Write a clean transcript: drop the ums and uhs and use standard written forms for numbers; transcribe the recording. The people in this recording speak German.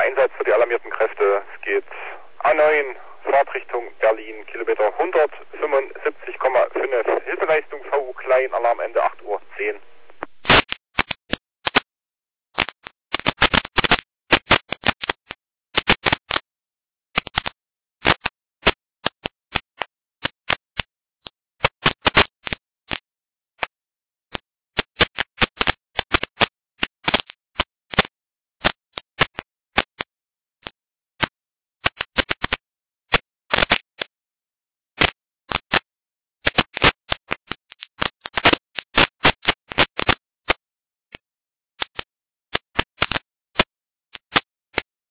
Einsatz für die alarmierten Kräfte. Es geht A9, Fahrtrichtung Berlin, Kilometer 175,5. Hilfeleistung VU Klein, Alarmende 8:10 Uhr.